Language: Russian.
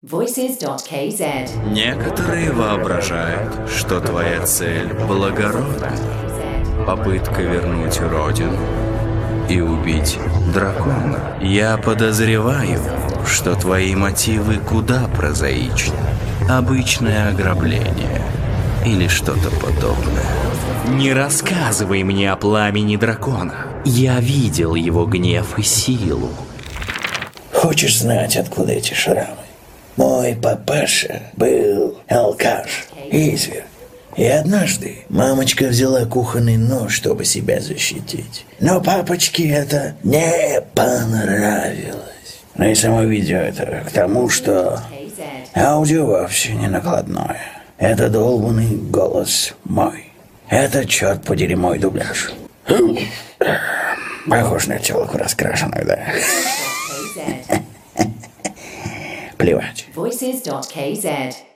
Voices.kz. Некоторые воображают, что твоя цель благородна. Попытка вернуть родину и убить дракона. Я подозреваю, что твои мотивы куда прозаичнее. Обычное ограбление или что-то подобное. Не рассказывай мне о пламени дракона. Я видел его гнев и силу. Хочешь знать, откуда эти шрамы? Мой папаша был алкаш, изверг. И однажды мамочка взяла кухонный нож, чтобы себя защитить. Но папочке это не понравилось. Ну и само видео это к тому, что аудио вовсе не накладное. Это долбанный голос мой. Это, черт подери, мой дубляж. Похож на телку раскрашенную, да? Плевать. Voices.kz.